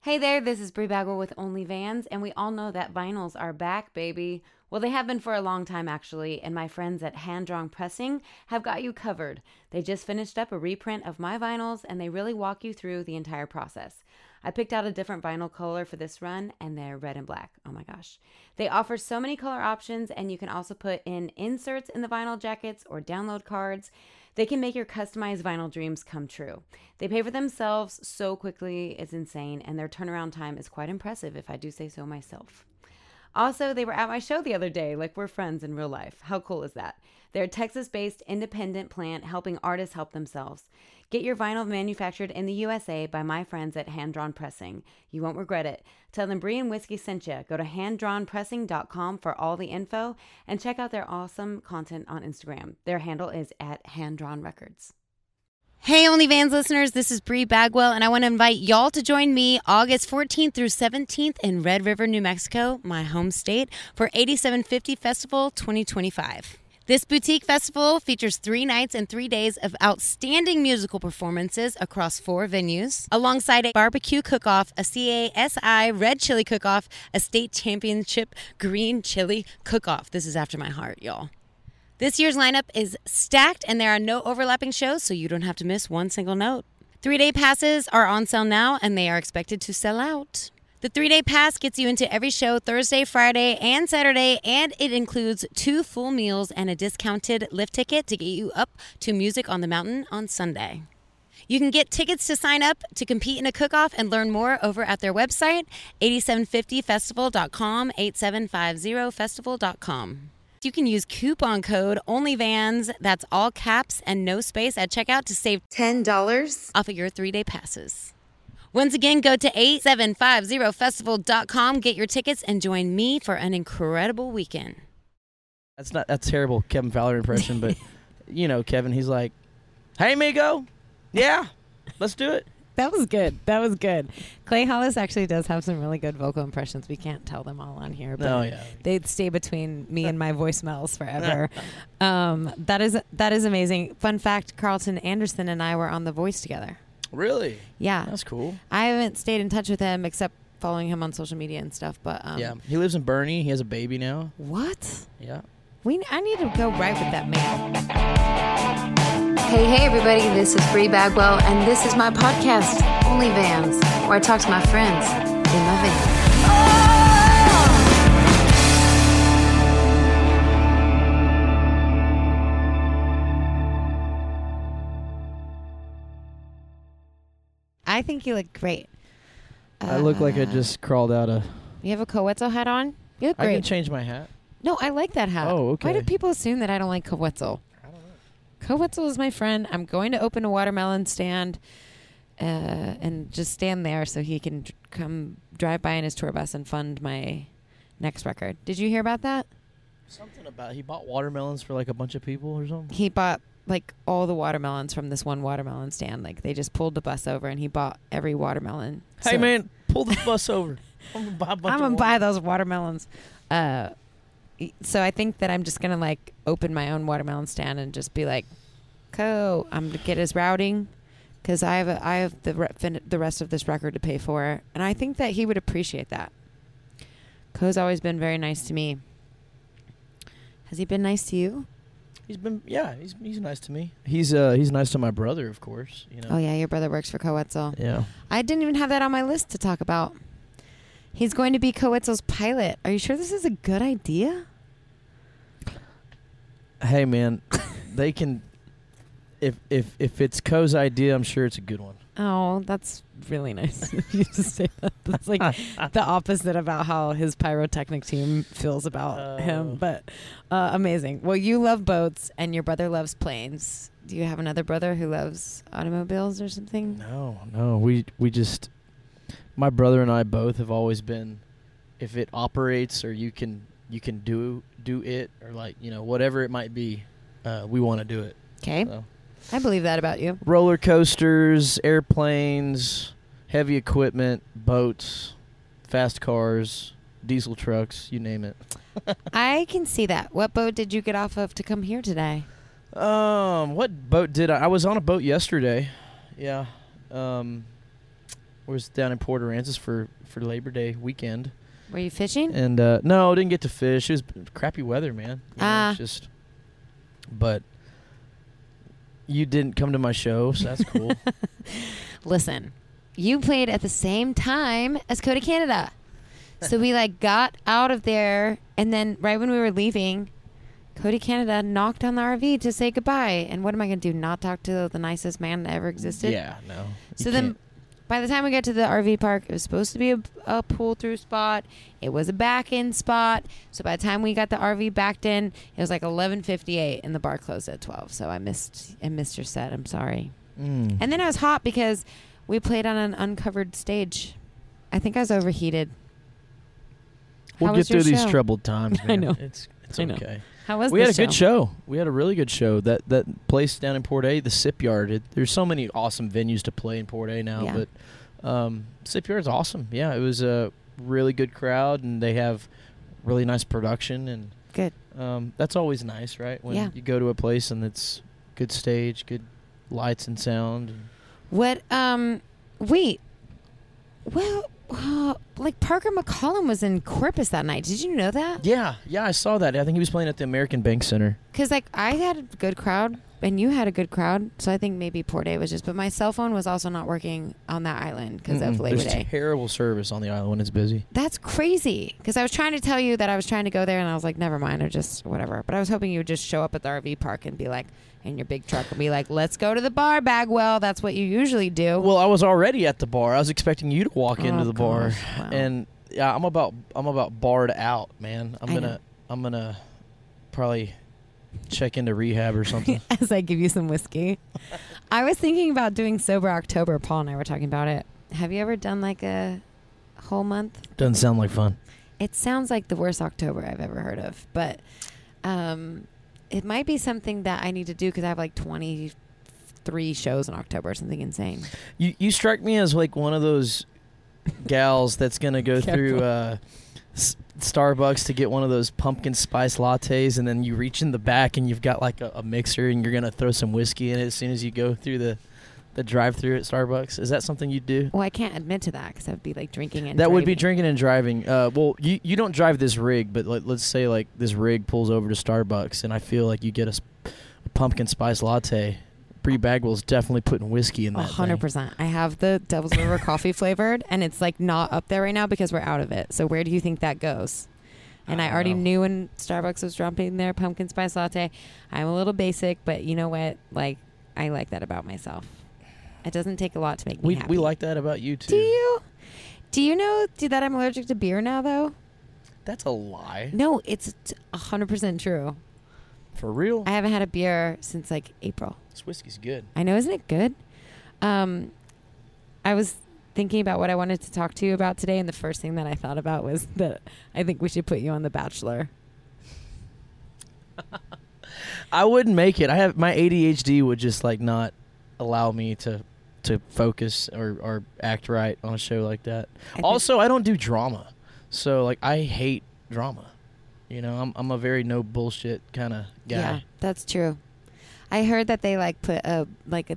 Hey there, this is Brie Bagwell with Only Vans, and we all know that vinyls are back, baby. Well, they have been for a long time, actually, and my friends at Hand Drawn Pressing have got you covered. They just finished up a reprint of my vinyls, and they really walk you through the entire process. I picked out a different vinyl color for this run, and they're red and black. Oh my gosh. They offer so many color options, and you can also put in inserts in the vinyl jackets or download cards. They can make your customized vinyl dreams come true. They pay for themselves so quickly, it's insane, and their turnaround time is quite impressive, if I do say so myself. Also, they were at my show the other day, like we're friends in real life. How cool is that? They're a Texas-based independent plant helping artists help themselves. Get your vinyl manufactured in the USA by my friends at Hand Drawn Pressing. You won't regret it. Tell them Brie and Whiskey sent you. Go to handdrawnpressing.com for all the info and check out their awesome content on Instagram. Their handle is at handdrawnrecords. Hey, Only Vans listeners, this is Brie Bagwell, and I want to invite y'all to join me August 14th through 17th in Red River, New Mexico, my home state, for 8750 Festival 2025. This boutique festival features 3 nights and 3 days of outstanding musical performances across 4 venues, alongside a barbecue cook-off, a CASI Red Chili Cook-Off, a state championship green chili cook-off. This is after my heart, y'all. This year's lineup is stacked, and there are no overlapping shows, so you don't have to miss one single note. 3-day passes are on sale now, and they are expected to sell out. The 3-day pass gets you into every show Thursday, Friday, and Saturday, and it includes 2 full meals and a discounted lift ticket to get you up to Music on the Mountain on Sunday. You can get tickets to sign up to compete in a cook-off and learn more over at their website, 8750festival.com, 8750festival.com. You can use coupon code ONLYVANS, that's all caps and no space at checkout to save $10 off of your 3-day passes. Once again, go to 8750festival.com, get your tickets, and join me for an incredible weekend. That's terrible Kevin Fowler impression, but you know Kevin, he's like, "Hey, Migo, yeah, let's do it." That was good. Clay Hollis actually does have some really good vocal impressions. We can't tell them all on here, but they'd stay between me and my voicemails forever. That is amazing. Fun fact, Carlton Anderson and I were on The Voice together. Really? Yeah. That's cool. I haven't stayed in touch with him except following him on social media and stuff, but yeah, he lives in Bernie. He has a baby now. What? Yeah. I need to go right with that man. Hey, everybody, this is Brie Bagwell, and this is my podcast, Only Vans, where I talk to my friends in my van. I think you look great. I look like I just crawled out of... You have a Coetzel hat on? You look great. I can change my hat. No, I like that hat. Oh, okay. Why do people assume that I don't like Coetzel? I don't know. Coetzel is my friend. I'm going to open a watermelon stand and just stand there so he can come drive by in his tour bus and fund my next record. Did you hear about that? Something about he bought watermelons for like a bunch of people or something? He bought like all the watermelons from this one watermelon stand. Like they just pulled the bus over and he bought every watermelon. Hey, man, pull the bus over. I'm going to buy those watermelons. So I think that I'm just going to like open my own watermelon stand and just be like, I'm going to get his routing because I have the rest of this record to pay for. And I think that he would appreciate that. Co's always been very nice to me. Has he been nice to you? He's nice to me. He's nice to my brother, of course. You know. Oh yeah, your brother works for Coetzel. Yeah. I didn't even have that on my list to talk about. He's going to be Coetzel's pilot. Are you sure this is a good idea? Hey man, they can. If it's Co's idea, I'm sure it's a good one. Oh, that's really nice. You just say that. That's like the opposite about how his pyrotechnic team feels about him. But amazing. Well, you love boats and your brother loves planes. Do you have another brother who loves automobiles or something? No. We just, my brother and I both have always been, if it operates or you can do it or like, you know, whatever it might be, we want to do it. Okay. So. I believe that about you. Roller coasters, airplanes, heavy equipment, boats, fast cars, diesel trucks, you name it. I can see that. What boat did you get off of to come here today? What boat did I was on a boat yesterday. Yeah. Was down in Port Aransas for Labor Day weekend. Were you fishing? And no, didn't get to fish. It was crappy weather, man. It's just. But you didn't come to my show, so that's cool. Listen, you played at the same time as Cody Canada. So we like got out of there, and then right when we were leaving, Cody Canada knocked on the RV to say goodbye. And what am I going to do? Not talk to the nicest man that ever existed? Yeah, no. So then by the time we got to the RV park, it was supposed to be a pull-through spot. It was a back-in spot. So by the time we got the RV backed in, it was like 11:58, and the bar closed at 12. So I missed your set. I'm sorry. And then I was hot because we played on an uncovered stage. I think I was overheated. We'll get through these show? troubled times, man. I know. It's I know. okay. How was We had a the good show. We had a really good show. That place down in Port A, the Sip Yard. There's so many awesome venues to play in Port A now, Yeah. but Sip Yard's awesome. Yeah, it was a really good crowd, and they have really nice production, and Good. that's always nice, right? When Yeah. you go to a place and it's good stage, good lights and sound. What? Wait. Well, like Parker McCollum was in Corpus that night. Did you know that? Yeah, I saw that. I think he was playing at the American Bank Center. Because like I had a good crowd and you had a good crowd, so I think maybe Port A was just. But my cell phone was also not working on that island because of Labor There's Day. terrible service on the island when it's busy. That's crazy. Because I was trying to tell you that I was trying to go there, and I was like, never mind, or just whatever. But I was hoping you would just show up at the RV park and be like, in your big truck, and be like, let's go to the bar, Bagwell. That's what you usually do. Well, I was already at the bar. I was expecting you to walk into the bar, gosh, wow. and yeah, I'm about barred out, man. I'm gonna probably check into rehab or something. As I give you some whiskey. I was thinking about doing Sober October. Paul and I were talking about it. Have you ever done like a whole month? Doesn't sound like fun. It sounds like the worst October I've ever heard of, but it might be something that I need to do because I have like 23 shows in October or something insane. You strike me as like one of those gals that's gonna go through Starbucks to get one of those pumpkin spice lattes, and then you reach in the back and you've got like a mixer, and you're gonna throw some whiskey in it as soon as you go through the drive-through at Starbucks. Is that something you do? Well, I can't admit to that because I would be like drinking and that driving. would be drinking and driving. Well, you don't drive this rig, but let's say like this rig pulls over to Starbucks, and I feel like you get a pumpkin spice latte. Bree Bagwell's definitely putting whiskey in that 100%. I have the Devil's River coffee flavored, and it's like not up there right now because we're out of it. So where do you think that goes? And I already knew when Starbucks was dropping their pumpkin spice latte. I'm a little basic, but you know what? Like, I like that about myself. It doesn't take a lot to make me happy. We like that about you too. Do you? Do you know that I'm allergic to beer now, though? That's a lie. No, it's 100% true. For real? I haven't had a beer since like April. This whiskey's good. I know, isn't it good? I was thinking about what I wanted to talk to you about today, and the first thing that I thought about was that I think we should put you on The Bachelor. I wouldn't make it. I have my ADHD would just like not allow me to focus or act right on a show like that. Also, I don't do drama, so like I hate drama. You know, I'm a very no bullshit kind of guy. Yeah, that's true. I heard that they like put a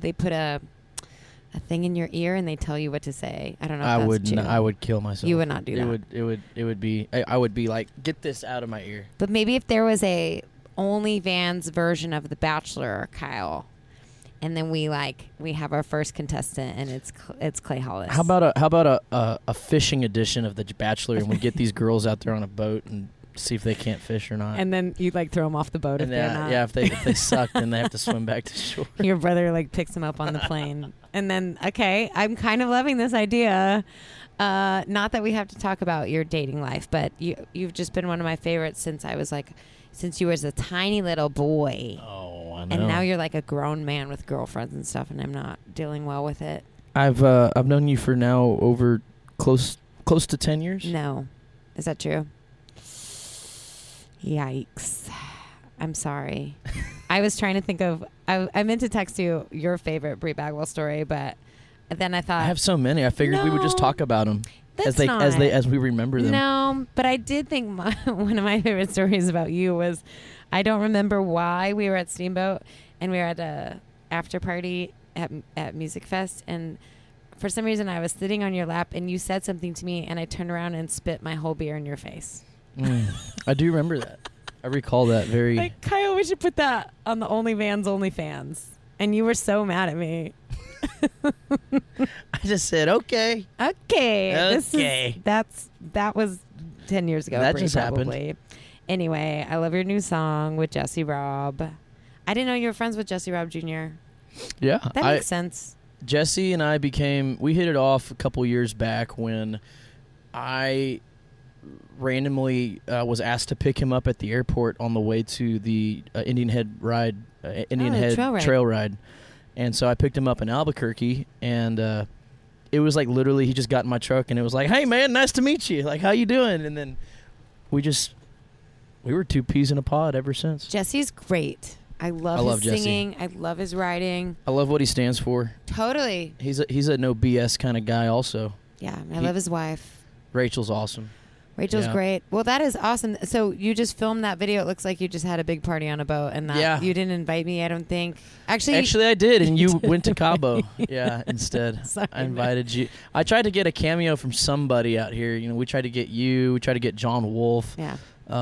thing in your ear and they tell you what to say. I don't know if that's true. I would kill myself. You would not do that. It would be I would be like, get this out of my ear. But maybe if there was a OnlyFans version of The Bachelor, Kyle, and then we have our first contestant and it's Clay Hollis. How about a fishing edition of The Bachelor, and we get these girls out there on a boat and see if they can't fish or not. And then you like throw them off the boat and if they're not. Yeah, if they suck, then they have to swim back to shore. Your brother like picks them up on the plane. And then, okay, I'm kind of loving this idea. Not that we have to talk about your dating life, but you've just been one of my favorites since you were a tiny little boy. Oh, I know. And now you're like a grown man with girlfriends and stuff, and I'm not dealing well with it. I've known you for now over close to 10 years. No. Is that true? Yikes. I'm sorry. I was trying to think of... I meant to text you your favorite Bree Bagwell story, but then I thought... I have so many. I figured we would just talk about them as we remember them. No, but I did think one of my favorite stories about you was... I don't remember why we were at Steamboat and we were at a after party at Music Fest, and for some reason I was sitting on your lap and you said something to me and I turned around and spit my whole beer in your face. I do remember that. I recall that very. Like, Kyle, we should put that on the OnlyFans. And you were so mad at me. I just said, okay. Okay. That was 10 years ago. That just happened. Anyway, I love your new song with Jesse Robb. I didn't know you were friends with Jesse Robb Jr. Yeah. That makes sense. Jesse and I we hit it off a couple years back when I randomly was asked to pick him up at the airport on the way to the Indian Head trail ride. And so I picked him up in Albuquerque, and it was like literally he just got in my truck and it was like, hey man, nice to meet you. Like, how you doing? And then we were two peas in a pod ever since. Jesse's great. I love his singing. I love his writing. I love what he stands for. Totally. He's a no BS kind of guy also. Yeah, I love his wife. Rachel's awesome. Rachel's great. Well, that is awesome. So you just filmed that video. It looks like you just had a big party on a boat, and that you didn't invite me, I don't think. Actually, I did, and you went to Cabo. Yeah, instead. Sorry, I invited you. I tried to get a cameo from somebody out here. You know, we tried to get you. We tried to get John Wolfe. Yeah.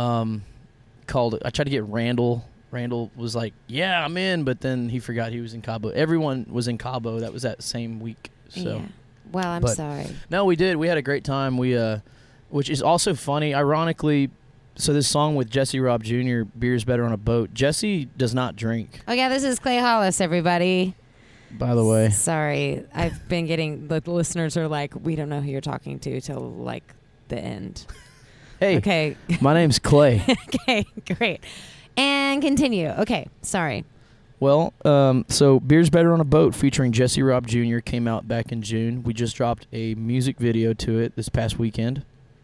I tried to get Randall. Randall was like, yeah, I'm in, but then he forgot he was in Cabo. Everyone was in Cabo. That was that same week. So. Yeah. Well, I'm sorry. No, we did. We had a great time. Which is also funny. Ironically, so this song with Jesse Robb Jr., Beer's Better on a Boat, Jesse does not drink. Oh, yeah, this is Clay Hollis, everybody. By the way. Sorry. I've been getting, the listeners are like, we don't know who you're talking to till, like, the end. Hey. Okay. My name's Clay. Okay, great. And continue. Okay, sorry. Well, so Beer's Better on a Boat featuring Jesse Robb Jr. came out back in June. We just dropped a music video to it this past weekend.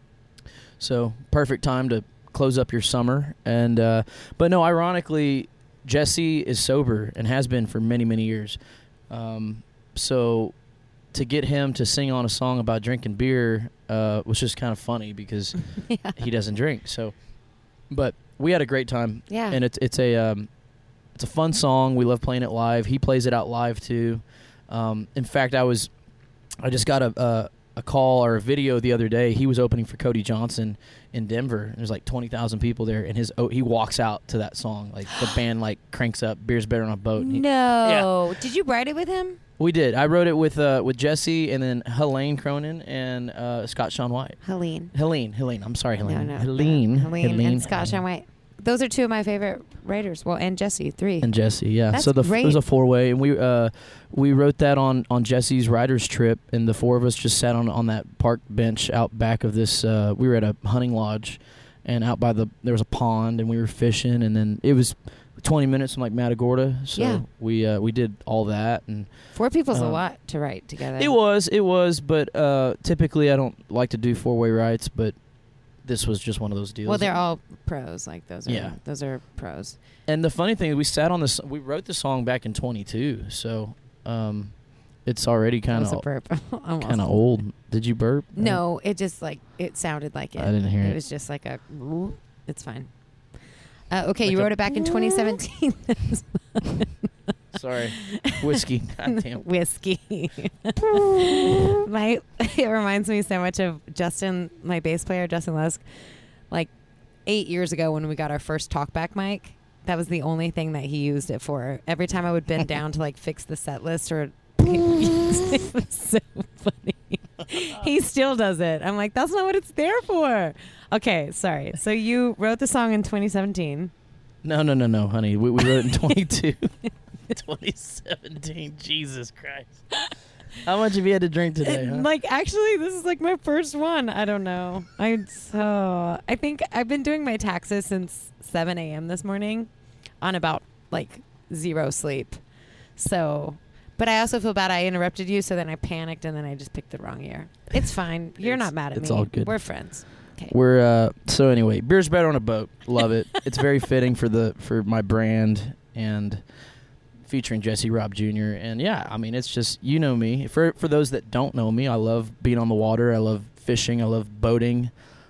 So perfect time to close up your summer. And but no, ironically, Jesse is sober and has been for many, many years. So to get him to sing on a song about drinking beer was just kind of funny because he doesn't drink. So, but we had a great time. Yeah, and it's a fun song. We love playing it live. He plays it out live too. In fact, I just got a call or a video the other day. He was opening for Cody Johnson in Denver. There's like 20,000 people there, and he walks out to that song. Like the band like cranks up "Beer's Better on a Boat." No, Did you write it with him? We did. I wrote it with Jesse and then Helene Cronin and Scott Shawn White. Helene. I'm sorry, Helene. No. Helene and Scott Shawn White. Those are two of my favorite writers. Well, and Jesse, 3. And Jesse, yeah. That's so great. it was a 4-way, and we wrote that on Jesse's writer's trip, and the 4 of us just sat on that park bench out back of this. We were at a hunting lodge, and out by there was a pond, and we were fishing, and then it was 20 minutes from like Matagorda, so we did all that. And 4 people's a lot to write together. It was, but typically I don't like to do 4-way writes, but this was just one of those deals. Well, they're all pros. Like those are pros. And the funny thing is, we sat on this. We wrote the song back in 22, so it's already kind of old. Did you burp? No, it just it sounded like it. I didn't hear it. It was just like a. It's fine. Okay, you wrote it back in 2017. Sorry, whiskey. Goddamn whiskey. It reminds me so much of Justin, my bass player, Justin Lusk. Like 8 years ago when we got our first talkback mic, that was the only thing that he used it for. Every time I would bend down to like fix the set list or it was so funny. He still does it. I'm like, that's not what it's there for. Okay, sorry. So you wrote the song in 2017. No, honey. We wrote it in 22. 2017. Jesus Christ. How much have you had to drink today, huh? Like, actually, this is like my first one. I don't know. I think I've been doing my taxes since 7 a.m. this morning on about like 0 sleep. So, but I also feel bad I interrupted you, so then I panicked and then I just picked the wrong year. It's fine. You're not mad at me. It's all good. We're friends. Okay. We're so anyway, Beer's Better on a Boat. Love it. It's very fitting for my brand and featuring Jesse Robb Jr. And yeah, I mean, it's just, you know me. For those that don't know me, I love being on the water. I love fishing. I love boating.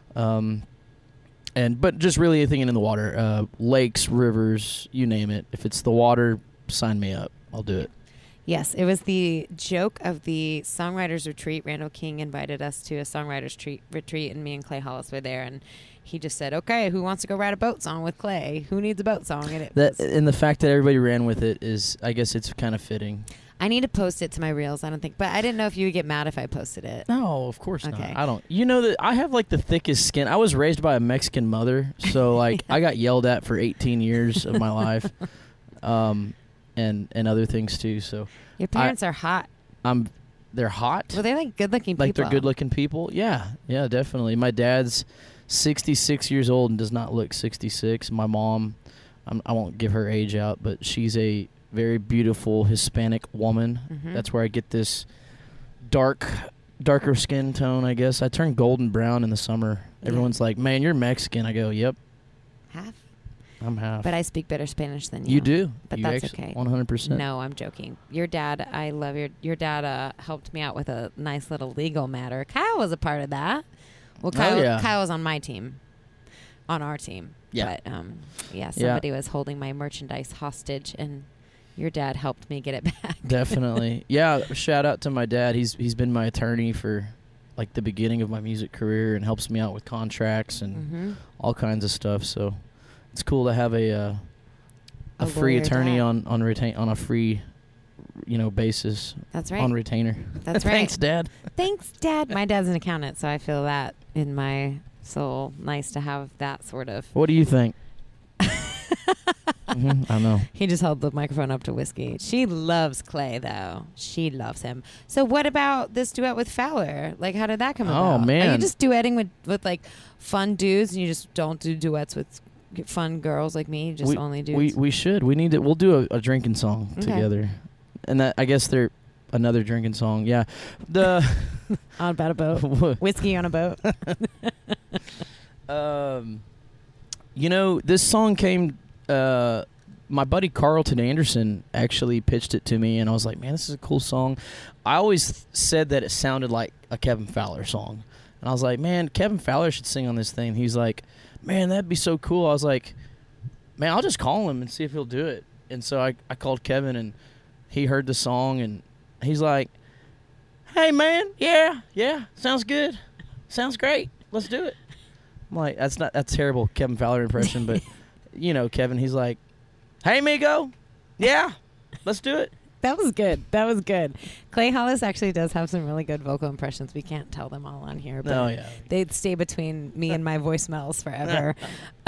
But just really anything in the water, lakes, rivers, you name it. If it's the water, sign me up. I'll do it. Yes, it was the joke of the songwriters retreat. Randall King invited us to a songwriters retreat, and me and Clay Hollis were there, and he just said, "Okay, who wants to go write a boat song with Clay? Who needs a boat song?" And and the fact that everybody ran with it is, I guess, it's kind of fitting. I need to post it to my reels. I don't think, but I didn't know if you would get mad if I posted it. No, of course Okay. not. I don't. You know that I have like the thickest skin. I was raised by a Mexican mother, so like I got yelled at for 18 years of my life, and other things too. So Your parents are hot. they're hot. Well, they're like good-looking people. Like they're good-looking people. Yeah, definitely. My dad's 66 years old and does not look 66. My mom, I won't give her age out, but she's a very beautiful Hispanic woman. Mhm. That's where I get this darker skin tone, I guess. I turn golden brown in the summer. Yeah. Everyone's like, "Man, you're Mexican." I go, "Yep, Half. I'm half." But I speak better Spanish than you. You do. But You that's actually- okay. 100%. No, I'm joking. Your dad, I love your dad helped me out with a nice little legal matter. Kyle was a part of that. Well, Kyle was on my team. On our team. Yeah. But somebody was holding my merchandise hostage, and your dad helped me get it back. Definitely. Yeah, shout out to my dad. He's been my attorney for like the beginning of my music career and helps me out with contracts and Mm-hmm. all kinds of stuff. So it's cool to have a free lawyer attorney dad. on a free basis. That's right. On retainer. That's right. Thanks, Dad. Thanks, Dad. My dad's an accountant, so I feel that in my soul. Nice to have that sort of. What do you think? I know. He just held the microphone up to Whiskey. She loves Clay, though. She loves him. So what about this duet with Fowler? Like, how did that come about? Oh, man. Are you just duetting with like, fun dudes, and you just don't do duets with fun girls like me? You just only dudes? We should. We need to. We'll do a drinking song Okay. together. And that, I guess they're another drinking song. Yeah. On about a boat. Whiskey on a boat. This song came. My buddy Carlton Anderson actually pitched it to me, and I was like, "Man, this is a cool song." I always said that it sounded like a Kevin Fowler song, and I was like, "Man, Kevin Fowler should sing on this thing." He's like, "Man, that'd be so cool." I was like, "Man, I'll just call him and see if he'll do it." And so I called Kevin, and he heard the song, and he's like, "Hey, man, yeah, sounds good, sounds great. Let's do it." I'm like, that's terrible Kevin Fowler impression, but Kevin, he's like, "Hey, Migo, yeah, let's do it." That was good. Clay Hollis actually does have some really good vocal impressions. We can't tell them all on here, but Oh, yeah. they'd stay between me and my voicemails forever.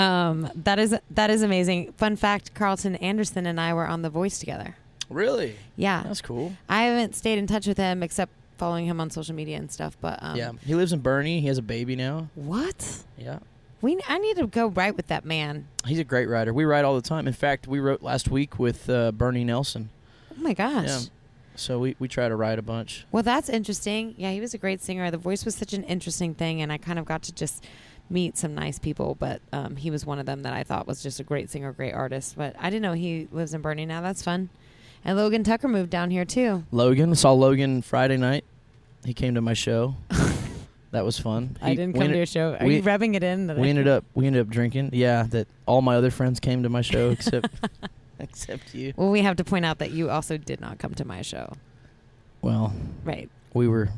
That is amazing. Fun fact, Carlton Anderson and I were on The Voice together. Really? Yeah. That's cool. I haven't stayed in touch with him except following him on social media and stuff, but Yeah, he lives in Bernie. He has a baby now. What? Yeah. I need to go write with that man. He's a great writer. We write all the time. In fact, we wrote last week with Bernie Nelson. Oh my gosh. Yeah. So we try to write a bunch. Well, that's interesting. Yeah, he was a great singer. The Voice was such an interesting thing, and I kind of got to just meet some nice people, but he was one of them that I thought was just a great singer, great artist. But I didn't know he lives in Bernie now. That's fun. And Logan Tucker moved down here, too. Logan. Saw Logan Friday night. He came to my show. That was fun. I didn't come to your show. Are you rubbing it in? We ended up drinking. Yeah, that all my other friends came to my show except you. Well, we have to point out that you also did not come to my show. Well, Right. we were.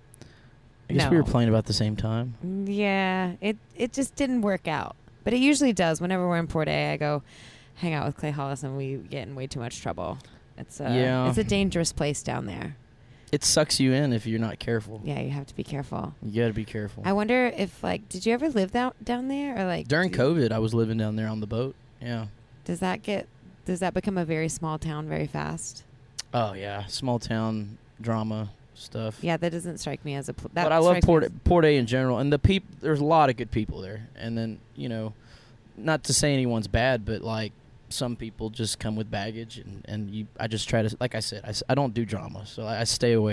I guess we No. were playing about the same time. Yeah, it just didn't work out. But it usually does. Whenever we're in Port A, I go hang out with Clay Hollis, and we get in way too much trouble. It's a dangerous place down there. It sucks you in if you're not careful. Yeah, you have to be careful. You got to be careful. I wonder if, did you ever live down there? Or During COVID, I was living down there on the boat. Yeah. Does that become a very small town very fast? Oh, yeah. Small town drama stuff. Yeah, that doesn't strike me as a... But I love Port A in general. And there's a lot of good people there. And then, not to say anyone's bad, but, some people just come with baggage. I just try to, like I said, I don't do drama. So I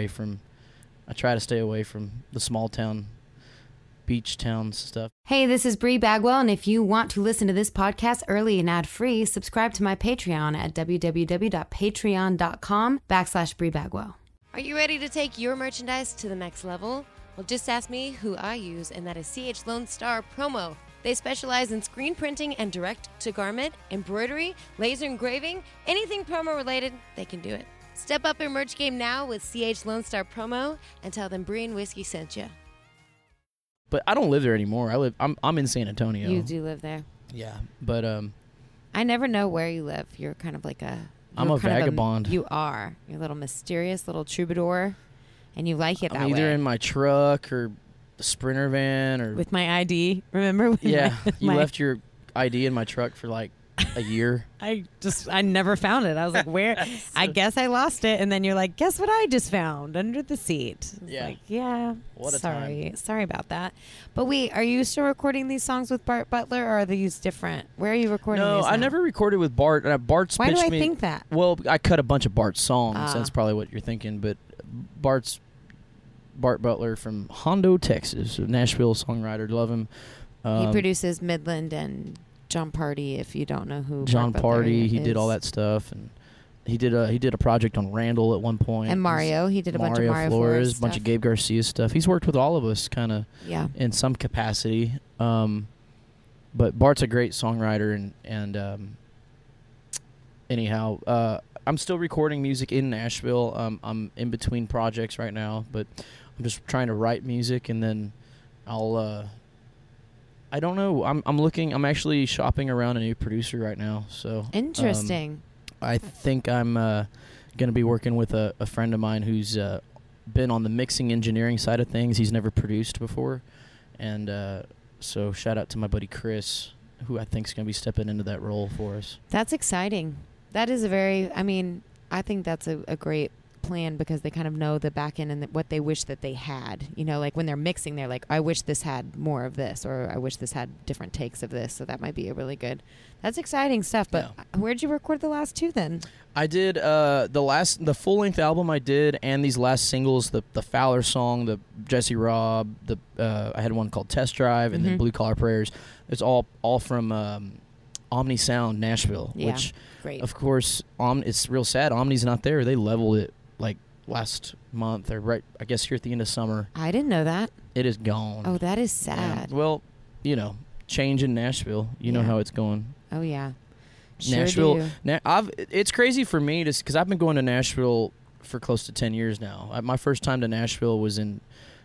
try to stay away from the small town, beach town stuff. Hey, this is Bree Bagwell, and if you want to listen to this podcast early and ad-free, subscribe to my Patreon at www.patreon.com/Bree Bagwell. Are you ready to take your merchandise to the next level? Well, just ask me who I use, and that is CH Lone Star Promo. They specialize in screen printing and direct-to-garment, embroidery, laser engraving, anything promo related, they can do it. Step up your merch game now with CH Lone Star promo and tell them Bree and Whiskey sent you. But I don't live there anymore. I'm in San Antonio. You do live there. Yeah, but I never know where you live. You're kind of like I'm a vagabond. You are. You're a little mysterious little troubadour, and you like it that I'm either way. in my truck or the Sprinter van or With my ID, remember? yeah. You left your ID in my truck for like a year. I never found it. I was like, where? I guess I lost it. And then you're like, guess what I just found under the seat? I was Yeah. like, yeah. What a sorry. Sorry about that. But wait, are you still recording these songs with Bart Butler, or are these different? Where are you recording No, these I now? never recorded with Bart. Bart's Why do pitched I me. think that? Well, I cut a bunch of Bart's songs. Ah. That's probably what you're thinking. But Bart Butler from Hondo, Texas, a Nashville songwriter. Love him. He produces Midland and John Party, if you don't know who John Bart Butler Party. He is. did all that stuff, and he did a project on Randall at one point. And Mario. He did a bunch of Mario Flores a bunch stuff. of Gabe Garcia stuff. He's worked with all of us, kind of Yeah. in some capacity. But Bart's a great songwriter, and anyhow, I'm still recording music in Nashville. I'm in between projects right now, but I'm just trying to write music, and then I'll. I don't know. I'm actually shopping around a new producer right now. So Interesting. I think I'm going to be working with a friend of mine who's been on the mixing engineering side of things. He's never produced before, and so shout out to my buddy Chris, who I think is going to be stepping into that role for us. That's exciting. That is I think that's a great plan, because they kind of know the back end and what they wish that they had. You know, like when they're mixing, they're like, I wish this had more of this, or I wish this had different takes of this. So that might be a really good. That's exciting stuff. But where'd you record the last two then? I did the full length album I did, and these last singles, the Fowler song, the Jesse Robb, I had one called Test Drive, and then Blue Collar Prayers. It's all from Omni Sound Nashville, Yeah, which great. of course it's real sad. Omni's not there. They leveled it like last month, or right, I guess here at the end of summer. I didn't know that. It is gone. Oh, that is Yeah. sad. Well, change in Nashville. You know Yeah. how it's going. Oh yeah. Sure Nashville. do. It's crazy for me because I've been going to Nashville for close to 10 years now. My first time to Nashville was in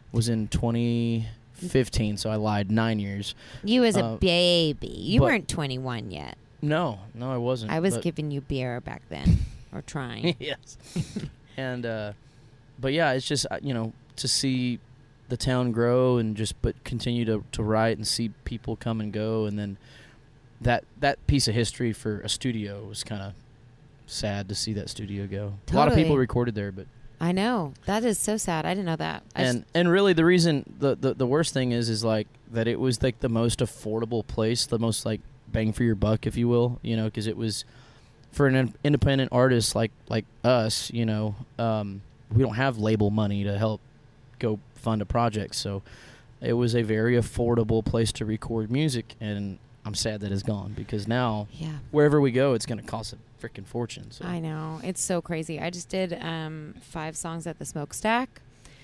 2015, so I lied. 9 years. You as a baby. You but- weren't 21 yet. No, I wasn't. I was but- giving you beer back then, or trying. yes. And but yeah, it's just to see the town grow and but continue to write and see people come and go, and then that piece of history for a studio was kind of sad to see that studio go. A lot of people Totally. recorded there, but I know. That is so sad. I didn't know that. and really the reason the worst thing is like that it was like the most affordable place, the most like bang for your buck, if you will, because it was for an independent artist like us, we don't have label money to help go fund a project, so it was a very affordable place to record music, and I'm sad that it's gone, because now wherever we go, it's going to cost a freaking fortune. So. I know. It's so crazy. I just did 5 songs at the Smokestack,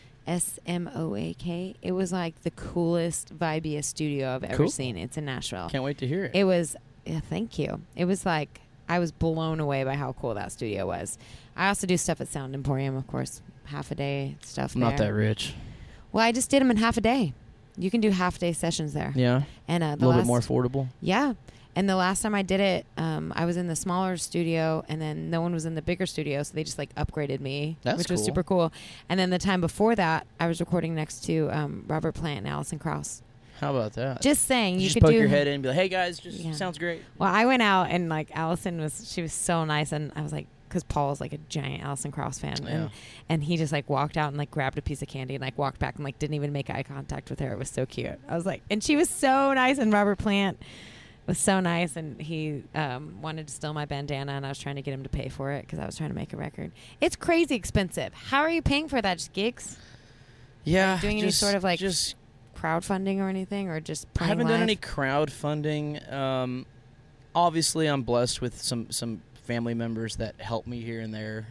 SMOAK. It was like the coolest, vibiest studio I've ever Cool. seen. It's in Nashville. Can't wait to hear it. It was, thank you. It was like, I was blown away by how cool that studio was. I also do stuff at Sound Emporium, of course, half a day stuff I'm there. not that rich. Well, I just did them in half a day. You can do half-day sessions there. Yeah. And A little bit more affordable. Yeah. And the last time I did it, I was in the smaller studio, and then no one was in the bigger studio, so they just like upgraded me, That's which was cool. super cool. And then the time before that, I was recording next to Robert Plant and Allison Krauss. How about that? Just saying, you just could poke do. your head in and be like, hey guys, Yeah. sounds great. Well, I went out, and like Allison she was so nice, and I was like, because Paul's like a giant Allison Krauss fan, Yeah. and he just like walked out and like grabbed a piece of candy and like walked back and like didn't even make eye contact with her. It was so cute. I was like, and she was so nice, and Robert Plant was so nice, and he wanted to steal my bandana, and I was trying to get him to pay for it because I was trying to make a record. It's crazy expensive. How are you paying for that? Just gigs? Yeah. Doing any sort of like just crowdfunding or anything, or just I playing haven't done live? any crowdfunding. Obviously, I'm blessed with some family members that help me here and there.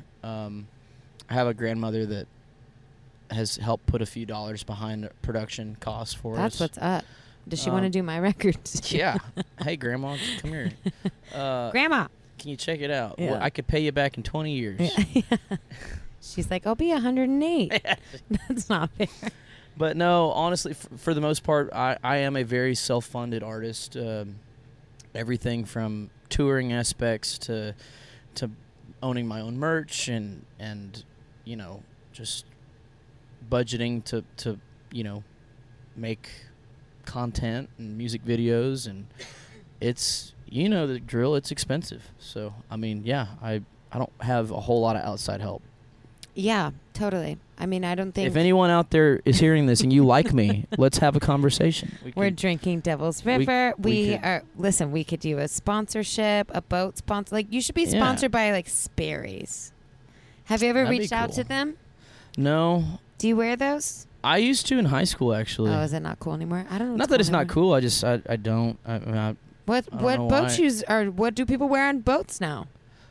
I have a grandmother that has helped put a few dollars behind production costs for That's us. what's up. Does she want to do my records? Yeah. Hey, Grandma, come here. Grandma. Can you check it out? Yeah. Well, I could pay you back in 20 years. She's like, I'll be 108. That's not fair. But no, honestly, for the most part, I am a very self-funded artist. Everything from touring aspects to owning my own merch and you know, just budgeting to you know, make content and music videos, and it's, you know, the drill, it's expensive. So I mean, yeah, I don't have a whole lot of outside help. Yeah, totally. I mean, I don't think If anyone out there is hearing this and you like me, let's have a conversation. we're drinking Devil's River. we We could- are. Listen, we could do a sponsorship, a boat sponsor. Like, you should be Yeah. sponsored by like Sperry's. Have you ever That'd be reached out cool. to them? No, Do you wear those? I used to in high school, actually. Oh, is it not cool anymore? I don't know. Not that it's not cool. I just I don't. I mean, What I don't what know boat why. shoes are? What do people wear on boats now?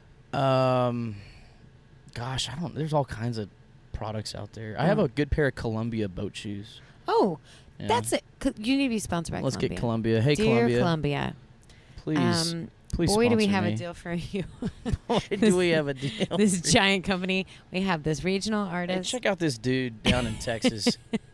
Gosh, I don't. There's all kinds of products out there. I have Oh. a good pair of Columbia boat shoes. Oh, Yeah. that's it. You need to be sponsored by Let's Columbia. get Columbia. Hey, Dear Columbia, please, please. boy, do we sponsor have me. a deal for you. Boy, do we have a deal? This for you. giant company. We have this regional Hey, artist. check out this dude down in Texas.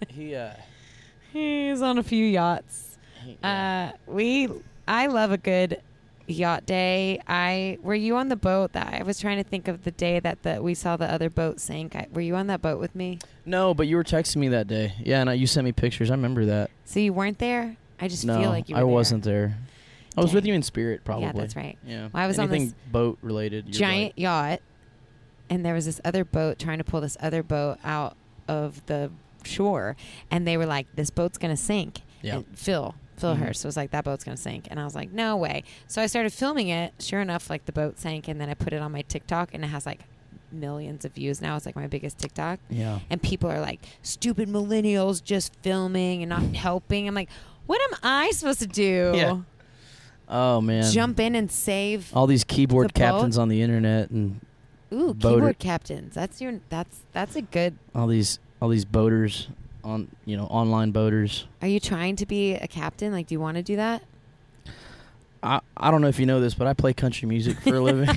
He's on a few yachts. Yeah. I love a good yacht day. Were you on the boat that I was trying to think of the day that we saw the other boat sink? Were you on that boat with me? No, but you were texting me that day. Yeah, and you sent me pictures. I remember that. So you weren't there? I just No, feel like you were I there. wasn't there. I was with Dang. you in spirit, probably. Yeah, that's right. Yeah. Well, I was on Anything this boat related. you're Giant yacht, and there was this other boat trying to pull this other boat out of the shore, and they were like, "This boat's gonna sink." Yeah. And Phil Mhm. Hurst was like, "That boat's gonna sink," and I was like, "No way!" So I started filming it. Sure enough, like the boat sank, and then I put it on my TikTok, and it has like millions of views now. It's like my biggest TikTok, Yeah. and people are like, "Stupid millennials just filming and not helping." I'm like, "What am I supposed to do? Yeah. Oh man. Jump in and save?" All these keyboard the boat? captains on the internet and Ooh, boater- keyboard captains. That's a good. all these boaters on, you know, online boaters. Are you trying to be a captain? Like, do you want to do that? I don't know if you know this, but I play country music for a living.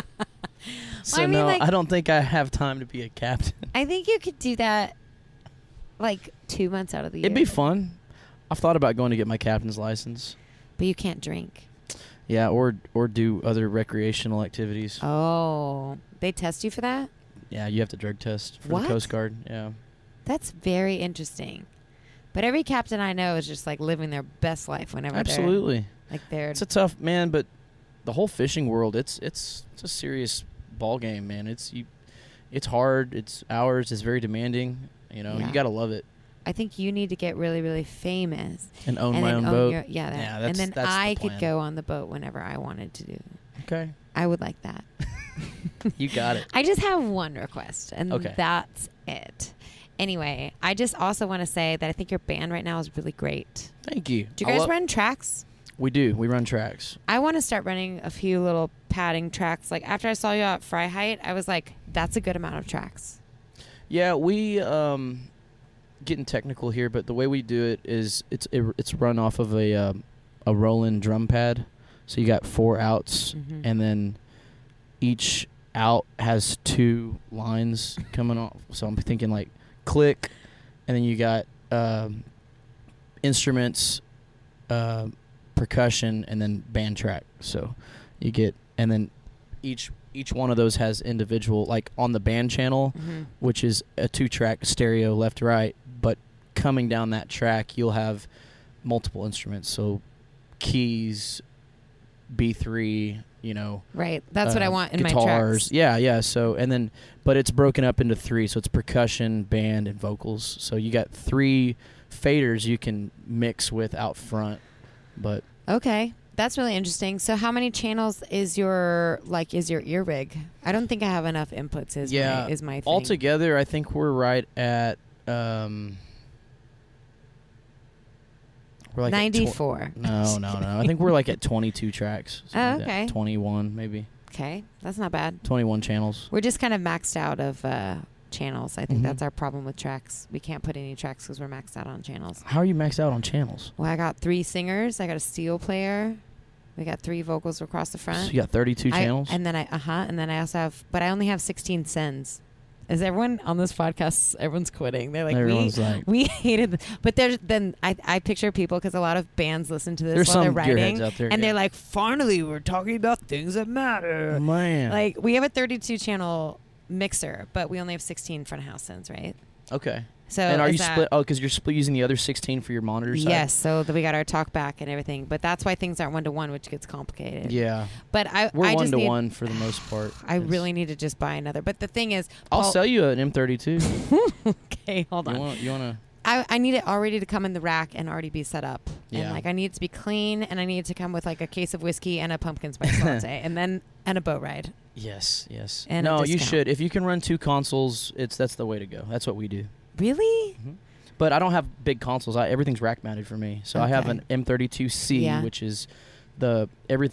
So I mean, no, like- I don't think I have time to be a captain. I think you could do that, like 2 months out of the year. It'd be fun. I've thought about going to get my captain's license. But you can't drink. Yeah, or do other recreational activities. Oh, they test you for that? Yeah, you have to drug test for What? the Coast Guard. Yeah. That's very interesting. But every captain I know is just like living their best life whenever Absolutely. they're It's a tough man, but the whole fishing world, it's a serious ball game, man. It's hard. It's hours. It's very demanding. You know, Yeah. you gotta love it I think you need to get really, really famous and own and my then own own boat. your yeah, that. Yeah, and that's- then that's the I could plan. go on the boat whenever I wanted to do. Okay, I would like that. you got it. I just have one request, and Okay. that's it. Anyway, I just also want to say that I think your band right now is really great. Thank you. Do you guys run tracks? We do. We run tracks. I want to start running a few little padding tracks. Like after I saw you at Fry Height, I was like, that's a good amount of tracks. Yeah, we getting technical here, but the way we do it is it's run off of a Roland drum pad. So you got 4 outs, Mhm. and then each out has 2 lines coming off. So I'm thinking like click, and then you got instruments, percussion, and then band track. So you get, and then each one of those has individual, like on the band channel, Mhm. which is a 2-track stereo left right, but coming down that track you'll have multiple instruments, so keys, B3, you know, Right. That's what I want in my guitars. tracks. Yeah, so and then but it's broken up into 3, so it's percussion, band, and vocals. So you got 3 faders you can mix with out front. But Okay. That's really interesting. So how many channels is your ear rig? I don't think I have enough inputs is my thing. altogether I think we're right at we're like at 94. No. I think we're like at 22 tracks. something Oh, like that. okay. 21 maybe. Okay. That's not bad. 21 channels. We're just kind of maxed out of channels. I think Mhm. that's our problem with tracks. We can't put any tracks because we're maxed out on channels. How are you maxed out on channels? Well, I got 3 singers. I got a steel player. We got 3 vocals across the front. So you got 32 channels? And then I also have, but I only have 16 sends. Is everyone on this podcast? Everyone's quitting. They're like, Everyone's we hated this. But I picture people, because a lot of bands listen to this There's while they're some writing, gearheads out there, and yeah. they're like, finally, we're talking about things that matter. Man. Like, we have a 32 channel mixer, but we only have 16 front of house sends, right? Okay. So And are is you that- split? Oh, because you're split using the other 16 for your monitor side? Yes, so we got our talk back and everything, but that's why things aren't 1-to-1, which gets complicated. Yeah. But We're I just need, 1-to-1 for the most part. I really need to just buy another. But the thing is, I'll Paul- sell you an M32. Okay, hold on. You want to? I need it already to come in the rack and already be set up. Yeah. And like I need it to be clean, and I need it to come with like a case of whiskey and a pumpkin spice latte, and a boat ride. Yes, yes. And a no, you discount. should. If you can run 2 consoles, that's the way to go. That's what we do. Really? But I don't have big consoles. Everything's rack mounted for me. So I have Okay. an M32C, Yeah. which is the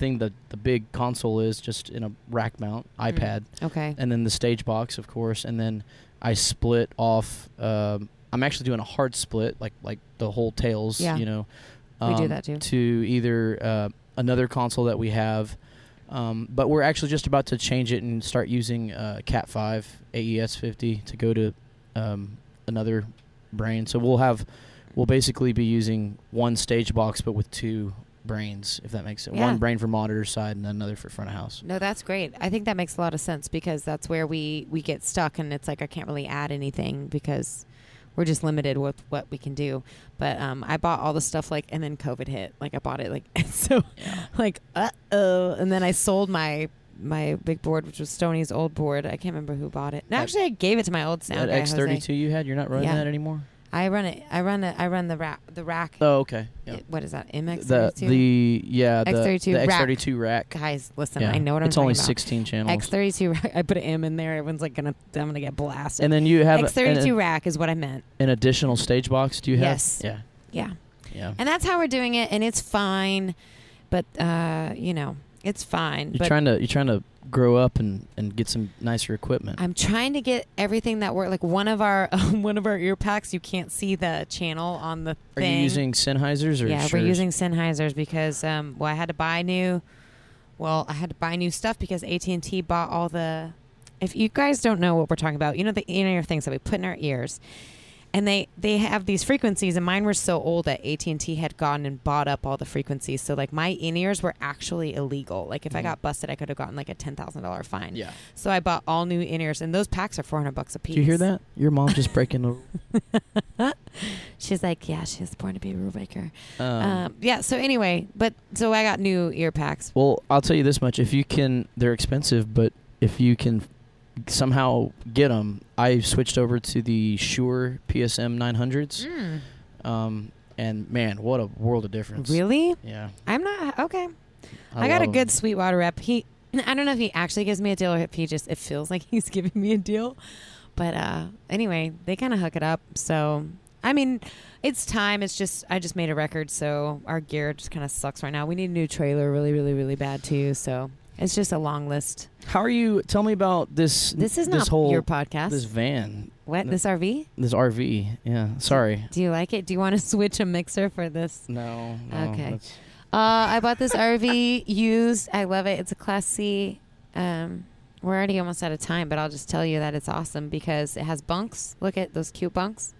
big console is just in a rack mount iPad, Okay. and then the stage box, of course, and then I split off. I'm actually doing a hard split, like the whole tails. Yeah. You know, We do that too. To either another console that we have. But we're actually just about to change it and start using Cat 5 AES50 to go to another brain. So we'll basically be using one stage box, but with 2 brains, if that makes sense. Yeah. One brain for monitor side and another for front of house. No, that's great. I think that makes a lot of sense, because that's where we get stuck, and it's like I can't really add anything because we're just limited with what we can do. But I bought all the stuff and then COVID hit. Like I bought it so like and then I sold my big board, which was Stoney's old board. I can't remember who bought it. No, actually, I gave it to my old sound That guy, X32 Jose. you had, you're not running Yeah. that anymore? I run it. I run the rack. Oh, okay. Yeah. What is that? MX32. The X32 rack. X32 rack. Guys, listen. Yeah. I know what It's I'm only talking 16 channels. about. X32 rack. I put an M in there. Everyone's like I'm gonna get blasted. And then you have X32 rack is what I meant. an additional stage box. Do you have? Yes. Yeah. Yeah. Yeah. And that's how we're doing it, and it's fine. But it's fine. You're trying to grow up and get some nicer equipment. I'm trying to get everything that works. Like one of our ear packs, you can't see the channel on the Are thing. you using Sennheisers or Yeah, Shure? we're using Sennheisers because I had to buy new. Well, I had to buy new stuff because AT&T bought all the. If you guys don't know what we're talking about, you know the in-ear things that we put in our ears. And they have these frequencies, and mine were so old that AT&T had gone and bought up all the frequencies. So like my in-ears were actually illegal. Like if I got busted, I could have gotten like a $10,000 fine. Yeah. So I bought all new in-ears, and those packs are $400 a piece. Do you hear that? Your mom just breaking the. She's like, yeah, she was born to be a rule breaker. Um, Yeah. So anyway, so I got new ear packs. Well, I'll tell you this much: if you can, they're expensive, but if you can somehow get them, I switched over to the Shure PSM 900s. And man, what a world of difference! Really? Yeah. I'm not okay. I got a love good 'em. Sweetwater rep. I don't know if he actually gives me a deal or if it feels like he's giving me a deal. But anyway, they kind of hook it up. So I mean, it's time. It's just I just made a record, so our gear just kind of sucks right now. We need a new trailer, really, really, really bad too. So it's just a long list. How are you? Tell me about this. This is not whole your podcast. This van. What? This RV? This RV. Yeah. Sorry. Do you like it? Do you want to switch a mixer for this? No. Okay. that's- I bought this RV used. I love it. It's a Class C. We're already almost out of time, but I'll just tell you that it's awesome because it has bunks. Look at those cute bunks.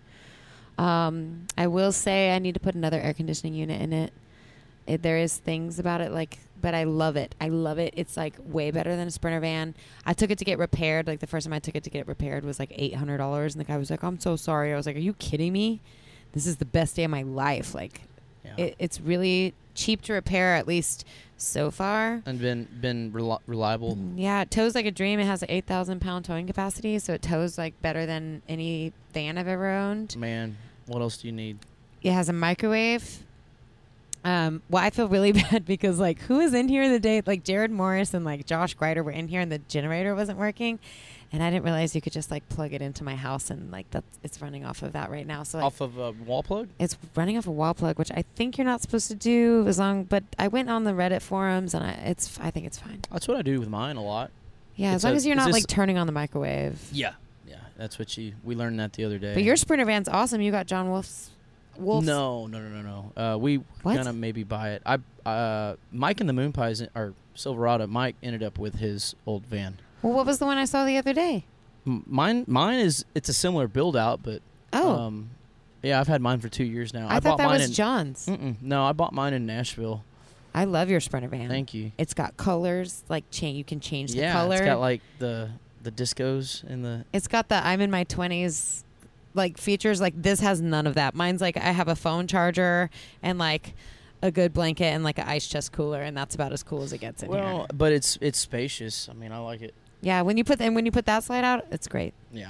I will say I need to put another air conditioning unit in it. There is things about it but I love it. I love it. It's like way better than a Sprinter van. I took it to get repaired. Like the first time I took it to get repaired was like $800, and the guy was like, "I'm so sorry." I was like, "Are you kidding me? This is the best day of my life." Like, Yeah. it's really cheap to repair, at least so far. And been reliable. Yeah, it tows like a dream. It has an 8,000 pound towing capacity, so it tows like better than any van I've ever owned. Man, what else do you need? It has a microwave. Well, I feel really bad because like who was in here the day like Jared Morris and like Josh Greider were in here and the generator wasn't working, and I didn't realize you could just like plug it into my house and like it's running off of that right now. So like, Off of a wall plug? it's running off a wall plug, which I think you're not supposed to do but I went on the Reddit forums and I think it's fine. That's what I do with mine a lot. Yeah, It's as long as you're is not this- like turning on the microwave. Yeah. Yeah. That's what we learned that the other day. But your Sprinter van's awesome. You got John Wolf's Wolves? No. We What? gonna maybe buy it. Mike and the Moon Pies or Silverado. Mike ended up with his old van. Well, what was the one I saw the other day? Mine is it's a similar build out, but yeah, I've had mine for 2 years now. I thought bought that mine was in, John's. No, I bought mine in Nashville. I love your Sprinter van. Thank you. It's got colors, like you can change the Yeah, color. it's got like the discos in the. It's got the I'm in my 20s like features. Like this has none of that. Mine's like I have a phone charger and like a good blanket and like an ice chest cooler, and that's about as cool as it gets in here. But it's spacious. I mean, I like it. Yeah, when you put that slide out, it's great. Yeah.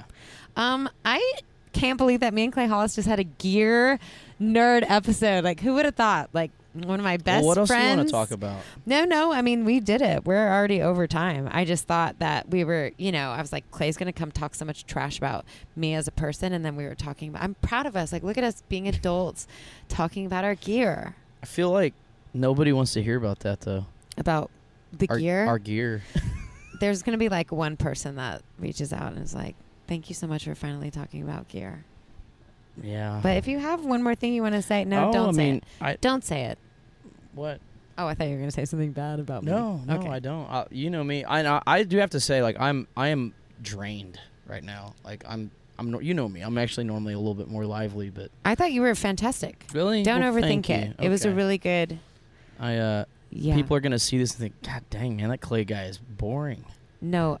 I can't believe that me and Clay Hollis just had a gear nerd episode. Like, who would have thought? Like, one of my best friends. What else do you want to talk about? No. I mean, we did it. We're already over time. I just thought that we were, I was like, Clay's going to come talk so much trash about me as a person. And then we were talking about, I'm proud of us. Like, look at us being adults talking about our gear. I feel like nobody wants to hear about that, though. About the gear? Our gear. There's going to be like one person that reaches out and is like, thank you so much for finally talking about gear. Yeah. But if you have one more thing you want to say, don't say it. Don't say it. What? Oh, I thought you were going to say something bad about me. No, okay. I don't. You know me. I do have to say, like, I am drained right now. Like, you know me. I'm actually normally a little bit more lively, but I thought you were fantastic. Really? Don't well, overthink it. Okay. It was a really good. Yeah. People are gonna see this and think, God dang, man, that Clay guy is boring. No,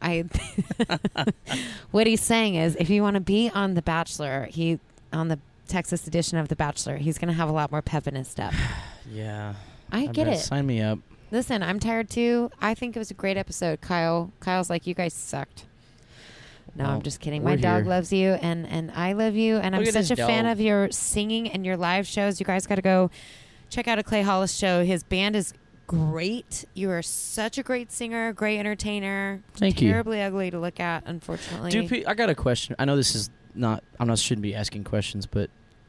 what he's saying is, if you want to be on The Bachelor, on the Texas edition of The Bachelor, he's gonna have a lot more pep in his step. Yeah. I get it. Sign me up. Listen, I'm tired too. I think it was a great episode. Kyle's like, you guys sucked. No, I'm just kidding. My dog loves you, and I love you, and I'm such a fan of your singing and your live shows. You guys got to go check out a Clay Hollis show. His band is great. You are such a great singer, great entertainer. Thank you. Terribly ugly to look at, unfortunately. I got a question. I know this is shouldn't be asking questions, but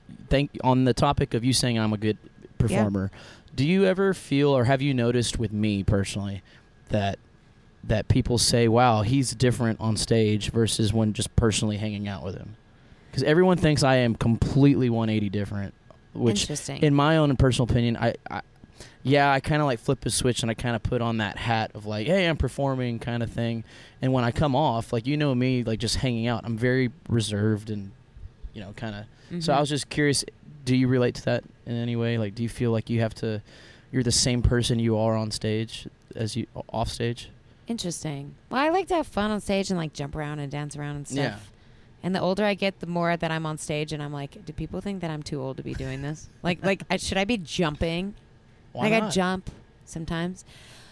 on the topic of you saying I'm a good performer, do you ever feel, or have you noticed with me personally, that people say, wow, he's different on stage versus when just personally hanging out with him? Because everyone thinks I am completely 180 different, which Interesting. In my own personal opinion, I kind of like flip a switch and I kind of put on that hat of like, hey, I'm performing kind of thing. And when I come off, like, me, like just hanging out, I'm very reserved and, kind of. Mm-hmm. So I was just curious, do you relate to that in any way? Like, do you feel like you're the same person you are on stage as you off stage? Interesting. Well, I like to have fun on stage and like jump around and dance around and stuff. Yeah. And the older I get, the more that I'm on stage, and I'm like, do people think that I'm too old to be doing this? Should I be jumping? Why not? I jump sometimes.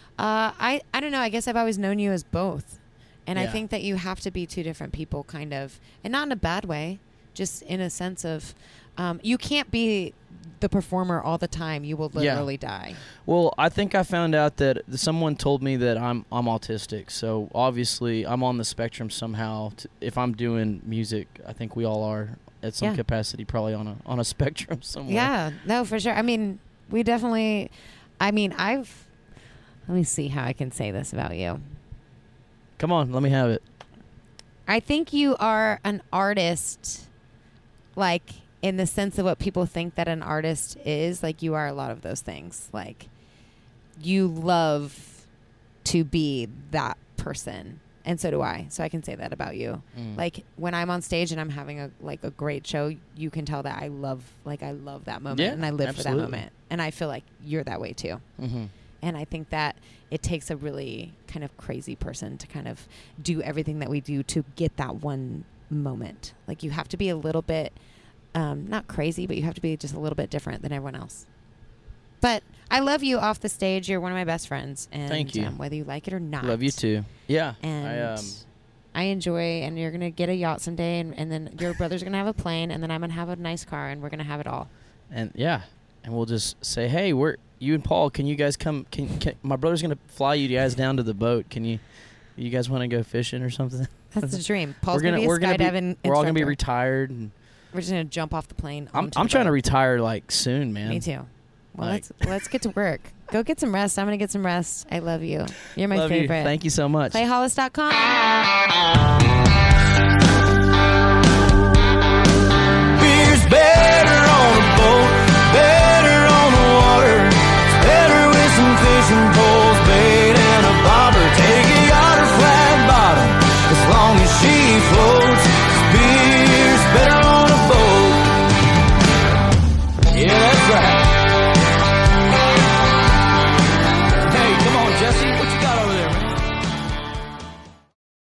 I don't know. I guess I've always known you as both, and I think that you have to be two different people, kind of, and not in a bad way, just in a sense of, you can't be the performer all the time. You will literally die. Well, I think I found out that someone told me that I'm autistic, so obviously I'm on the spectrum somehow. If I'm doing music, I think we all are at some capacity, probably on a spectrum somewhere. Yeah, no, for sure. I mean, we definitely. I mean, let me see how I can say this about you. Come on, let me have it. I think you are an artist, like, in the sense of what people think that an artist is. Like, you are a lot of those things. Like, you love to be that person, and so do I. So I can say that about you. Like, when I'm on stage and I'm having a great show, you can tell that I love that moment, and I live for that moment. And I feel like you're that way too. Mm-hmm. And I think that it takes a really kind of crazy person to kind of do everything that we do to get that one moment. Like, you have to be a little bit, not crazy, but you have to be just a little bit different than everyone else. But I love you off the stage. You're one of my best friends. And thank you. Whether you like it or not. Love you too. Yeah. And I enjoy, and you're going to get a yacht someday, and then your brother's going to have a plane, and then I'm going to have a nice car, and we're going to have it all. And and we'll just say, hey, you and Paul, can you guys come? Can my brother's going to fly you guys down to the boat. Can you guys want to go fishing or something? That's the dream. Paul's going to be a skydiving instructor. We're all going to be retired. And we're just going to jump off the plane. I'm trying to retire like soon, man. Me too. Well, let's get to work. Go get some rest. I'm going to get some rest. I love you. You're my favorite. Thank you so much. ClayHollis.com.